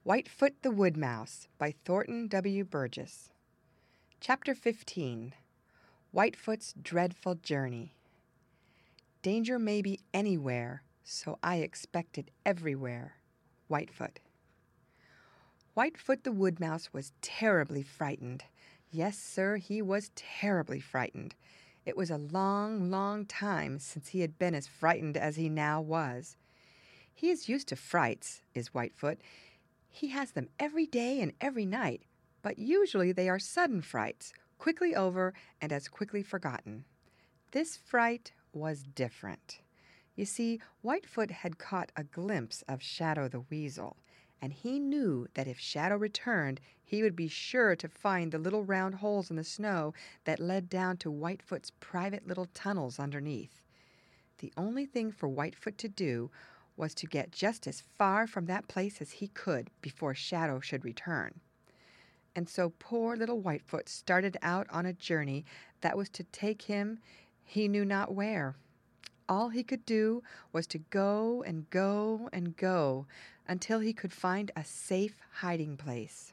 Whitefoot the Wood Mouse by Thornton W. Burgess. Chapter 15. Whitefoot's Dreadful Journey. Danger may be anywhere, so I expect it everywhere. Whitefoot. Whitefoot the Wood Mouse was terribly frightened. Yes, sir, he was terribly frightened. It was a long, long time since he had been as frightened as he now was. He is used to frights, is Whitefoot. He has them every day and every night, but usually they are sudden frights, quickly over and as quickly forgotten. This fright was different. You see, Whitefoot had caught a glimpse of Shadow the Weasel, and he knew that if Shadow returned, he would be sure to find the little round holes in the snow that led down to Whitefoot's private little tunnels underneath. The only thing for Whitefoot to do was to get just as far from that place as he could before Shadow should return. And so poor little Whitefoot started out on a journey that was to take him he knew not where. All he could do was to go and go and go until he could find a safe hiding place.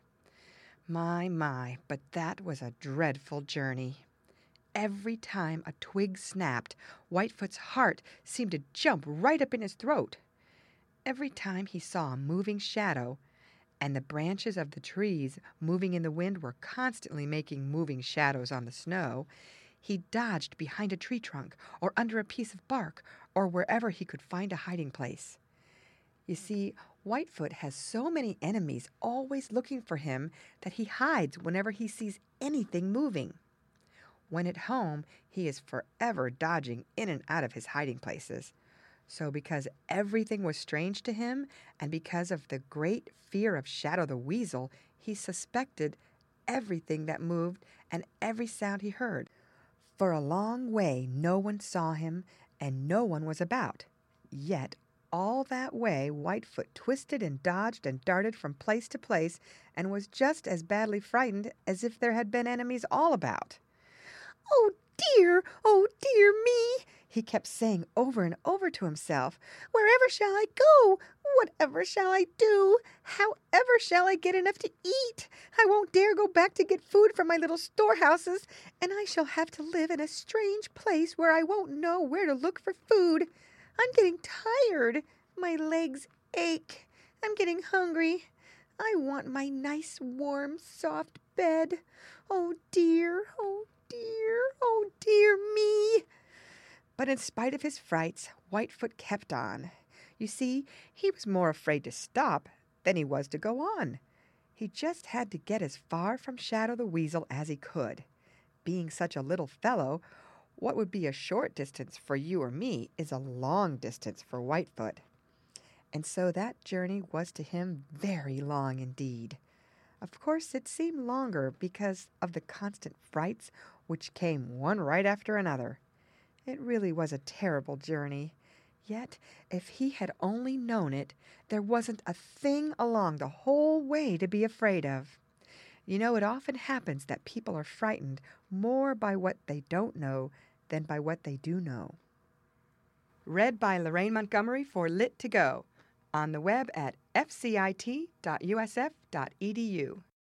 My, but that was a dreadful journey. Every time a twig snapped, Whitefoot's heart seemed to jump right up in his throat. Every time he saw a moving shadow, and the branches of the trees moving in the wind were constantly making moving shadows on the snow, he dodged behind a tree trunk or under a piece of bark or wherever he could find a hiding place. You see, Whitefoot has so many enemies always looking for him that he hides whenever he sees anything moving. When at home, he is forever dodging in and out of his hiding places. So because everything was strange to him, and because of the great fear of Shadow the Weasel, he suspected everything that moved and every sound he heard. For a long way no one saw him, and no one was about. Yet all that way Whitefoot twisted and dodged and darted from place to place, and was just as badly frightened as if there had been enemies all about. Oh dear me, he kept saying over and over to himself. Wherever shall I go? Whatever shall I do? However shall I get enough to eat? I won't dare go back to get food from my little storehouses, and I shall have to live in a strange place where I won't know where to look for food. I'm getting tired. My legs ache. I'm getting hungry. I want my nice, warm, soft bed. Oh dear me. But in spite of his frights, Whitefoot kept on. You see, he was more afraid to stop than he was to go on. He just had to get as far from Shadow the Weasel as he could. Being such a little fellow, what would be a short distance for you or me is a long distance for Whitefoot. And so that journey was to him very long indeed. Of course, it seemed longer because of the constant frights which came one right after another. It really was a terrible journey. Yet, if he had only known it, there wasn't a thing along the whole way to be afraid of. You know, it often happens that people are frightened more by what they don't know than by what they do know. Read by Lorraine Montgomery for Lit2Go, on the web at fcit.usf.edu.